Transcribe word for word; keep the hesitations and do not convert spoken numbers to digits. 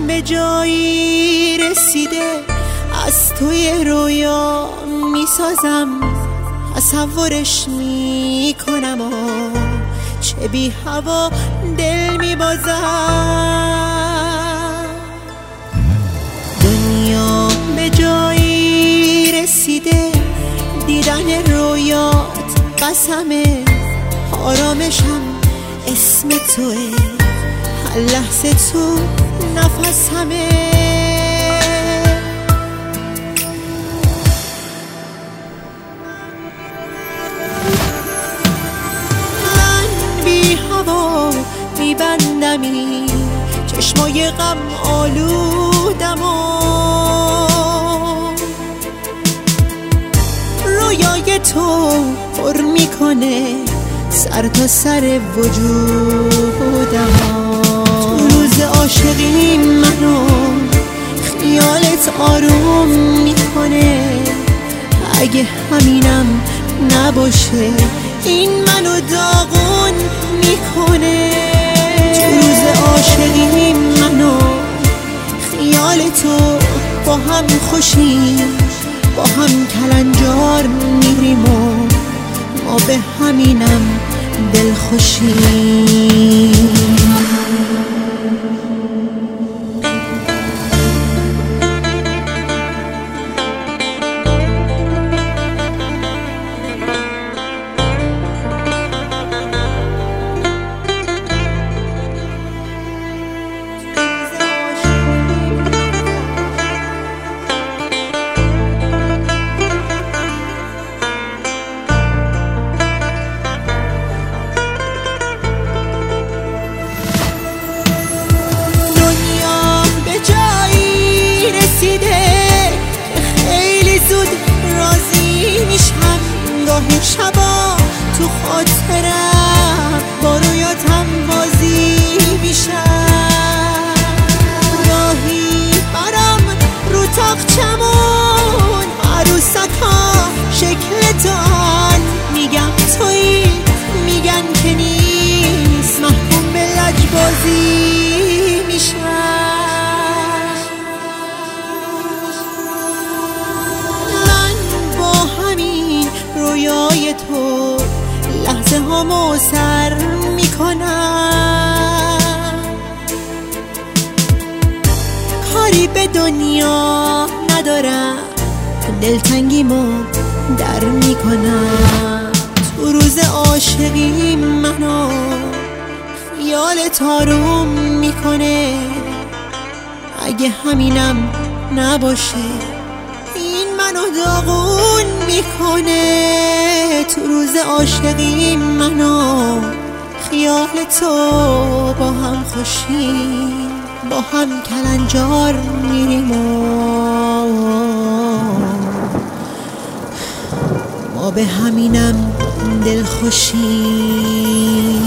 به جایی رسیده از توی رویا میسازم، تصورش میکنم و چه بی هوا دل میبازم. دنیا به جایی رسیده دیدن رویات قسمه، آرامشم اسم توه، هر لحظه تو نفسمه. من بی هوا میبندمی چشمای غم آلودم و رویای تو پر میکنه سر تا سر وجودم. تو روز عاشقی منو خیالت آروم میکنه، اگه همینم نباشه این منو داغون میکنه. تو روز عاشقی منو خیال تو با هم خوشیم، با هم کلنجار میریم و ما به همینم دل خوشیم. گاهی شبا تو خاطرم با رویاتم بازی میشم، گاهی برم رو تاقچمون عروسکا شکل دان، میگم تویی میگن که نیست، محکوم به لجبازی میشم. من با همین رویای تو لحظه هامو سر میکنم، کاری به دنیا ندارم، دلتنگیمو در میکنم. تو روز عاشقی منو خیالت آروم میکنه، اگه همینم نباشه این منو داغون میکنه. تو روز عاشقی منو خیال تو با هم خوشیم، با هم کلنجار میریم و ما به همینم دل خوشیم.